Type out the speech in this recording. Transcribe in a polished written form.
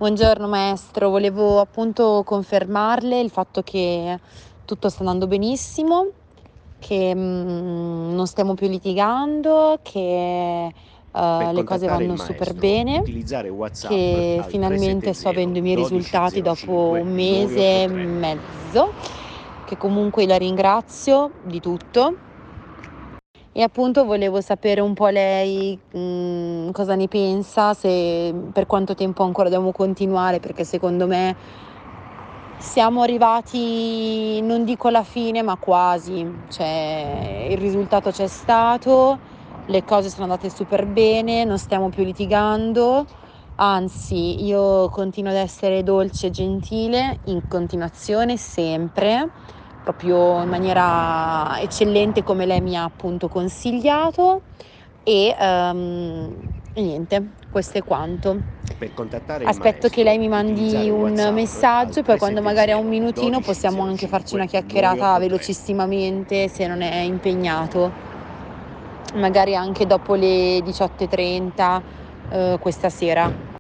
Buongiorno maestro, volevo appunto confermarle il fatto che tutto sta andando benissimo, che non stiamo più litigando, che Per le cose contattare il vanno super maestro, bene, utilizzare WhatsApp che al finalmente sto 370 avendo i miei risultati dopo 1205 un mese e 983. mezzo, che comunque la ringrazio di tutto. E appunto volevo sapere un po' lei, cosa ne pensa, se per quanto tempo ancora dobbiamo continuare, perché secondo me siamo arrivati, non dico alla fine, ma quasi. Cioè, il risultato c'è stato, le cose sono andate super bene, non stiamo più litigando, anzi io continuo ad essere dolce e gentile in continuazione, sempre, proprio in maniera eccellente come lei mi ha appunto consigliato e niente, questo è quanto. Per contattare il Aspetto che lei maestro, mi mandi utilizzare un WhatsApp messaggio al e poi quando magari ha un 370 minutino possiamo anche farci una 1205 chiacchierata 983. velocissimamente se non è impegnato, magari anche dopo le 18:30, questa sera.